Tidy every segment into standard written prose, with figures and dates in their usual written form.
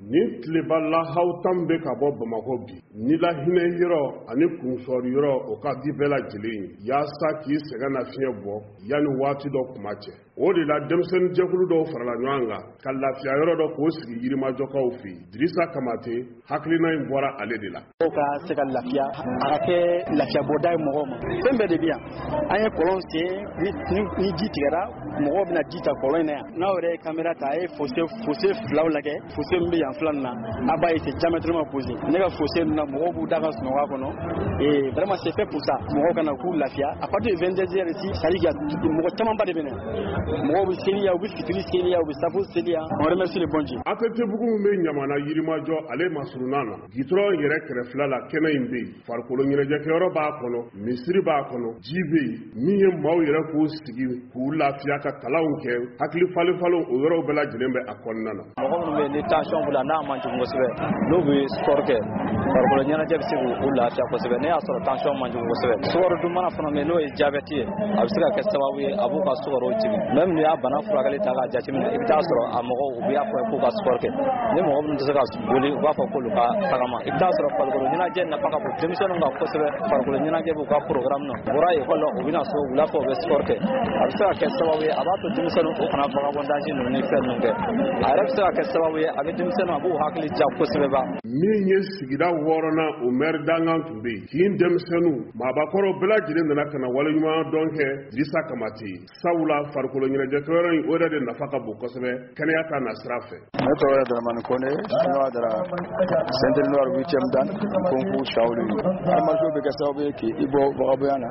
ni tileba lahaw tan bɛ ka bɔ Bamakɔ bi ni la hinɛ yɔrɔ ani kunsɔri yɔrɔ o ka di bɛɛ lajɛlen yaasa k'i sɛgɛn na fiɲɛ bɔ yanni waati dɔ kuma cɛ o de la denmisɛnnin jɛkulu dɔw farala ɲɔgɔn kan ka lafiya yɔrɔ dɔ k'o sigi Yirimajɔkaw fɛ yen Dirisa Kamate hakilina in bɔra ale de la. O ka se ka lafiya a ka kɛ lafiya bɔda ye mɔgɔw ma fɛn bɛɛ de bɛ yan an ye kɔlɔn sen ni ji tigɛra mɔgɔw bɛna ji ta kɔlɔn in na yan n'aw yɛrɛ ye caméra ta a ye fossé filaw lajɛ fossé min bɛ yan fila nin na a b'a ye c'est diamétralement opposé ne ka fossé ninnu na mɔgɔw b'u da ka sunɔgɔ a kɔnɔ et vraiment c'est fait pour ça mɔgɔw kana k'u lafiya à partir de 22 heures ici ça dit que mɔgɔ camanba de bɛ na mɔgɔw bɛ seliya u bɛ fitiri seliya u bɛ safo seliya on remercie le bon Dieu. ATT-bugu min bɛ Ɲamana Yirimajɔ ale masurunan na gitɔrɔn yɛrɛ kɛrɛfɛla la kɛnɛ in bɛ yen farikolo ɲɛnajɛkɛyɔrɔ b'a kɔnɔ misiri b'a kɔnɔ ji bɛ yen min ye maaw yɛrɛ k'u sigi k'u lafiya ka kalanw kɛ hakili falen-falen o yɔrɔw bɛɛ lajɛlen bɛ a kɔnɔna na. mɔgɔ minnu bɛ ni tension b'u la n'a man jugu kosɛbɛ n'u bɛ sport kɛ farikolo ɲɛnajɛ bɛ se k'u lafiya kosɛbɛ ne y'a sɔrɔ tension man jugu kosɛbɛ sukaro dunbana fana bɛ n'o ye diabète ye a bɛ se ka kɛ sababu ye a b'u ka sukaro jigin même n'i y'a bana furakɛli ta k'a jateminɛ i bɛ taa sɔrɔ a mɔgɔw u bɛ y'a fɔ k'u ka sport kɛ ni mɔgɔ minnu tɛ se ka boli u b'a fɔ k'olu ka tagama i bɛ taa sɔrɔ farikolo ɲɛnajɛ nafa ka bon denmisɛnninw kan kosɛbɛ farikolo ɲɛnajɛ b'u ka programme na u bɔra école la u bɛna so wula fɛ u bɛ sport kɛ a bɛ se ka kɛ sababu ye a b'a to denmisɛnninw o kana vagabondage ninnu ni fɛn ninnu kɛ a yɛrɛ bɛ se ka kɛ sababu ye a bɛ denmisɛnninw a b'u hakili ja kosɛbɛ ba. min ye sigida wɔɔrɔnan o maire dangan tun bɛ yen kin denmisɛnninw maabakɔrɔ bɛɛ lajɛlen nana ka na waleɲuman dɔn kɛ Dirisa Kamate sabula farikolo ɲɛnajɛkɛyɔrɔ in o yɛrɛ de nafa ka bon kosɛbɛ kɛnɛya ta na sira fɛ. ne tɔgɔ ye Daramani Kone n'o dara Centre Noir 8e dan concours Shaolin armation bɛ kɛ sababu ye k'i bɔ vagabondya na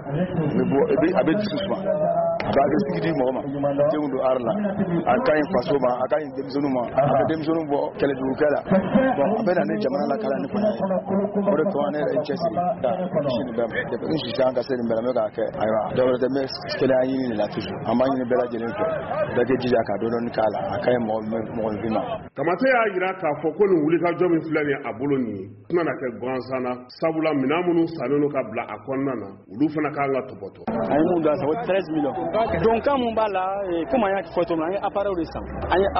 a bɛ dusu suma a b'a hakili di mɔgɔ ma denw don art la a ka ɲi faso ma a ka ɲi denmisɛnninw ma a bɛ denmisɛnninw bɔ kɛlɛjugukɛ la bon a bɛ na ni jamana lakala ni fana ye o de kama ne yɛrɛ ye cɛsiri ka kisi nin bɛɛ ma depuis n sisi an ka se nin bɛɛ la n bɛ k'a kɛ ayiwa dɔwɛrɛ tɛ n bɛ kɛnɛya ɲini de la toujours an b'a ɲini bɛɛ lajɛlen fɛ bɛɛ k'i jija ka dɔɔni k'a la a ka ɲi mɔgɔninfin ma. Kamate y'a jira k'a fɔ ko nin wulikajɔ min filɛ nin ye a bolo nin ye tɛna na kɛ gansan na sabula minɛn minnu sannen don ka bila a kɔnɔna na olu fana kan ka tɔbɔtɔ. an ye mun don a san o 13 millions donc kan mun b'a la comme an y'a fɔ cogo min na an ye appareil de san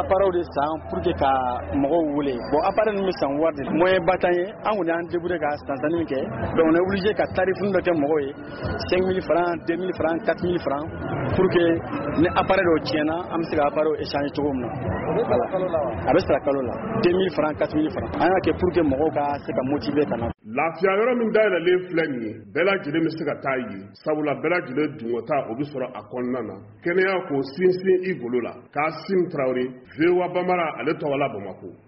pour que ka mɔgɔw wele bon appareil ninnu bɛ san wari de la moyen ba t'an ye an kɔni y'an débrouiller ka sansanni min kɛ donc on est obligé ka tarifini dɔ kɛ mɔgɔw ye 5000 francs 2000 francs 4000 francs pour que ni appareil dɔw tiɲɛna an bɛ se ka appareil échanger cogo min na a bɛ sara kalo la 2000 francs 4000 francs an y'a kɛ pour que mɔgɔw ka se ka motiver ka na. lafiya yɔrɔ min dayɛlɛlen filɛ nin ye bɛɛ lajɛlen bɛ se ka taa yen sabula bɛɛ lajɛlen dungɔta o bɛ sɔrɔ a kɔnɔna na kɛnɛya k'o sinsin i golo la Kasim Traoré VOA Bambara ale tɔgɔ la Bamakɔ.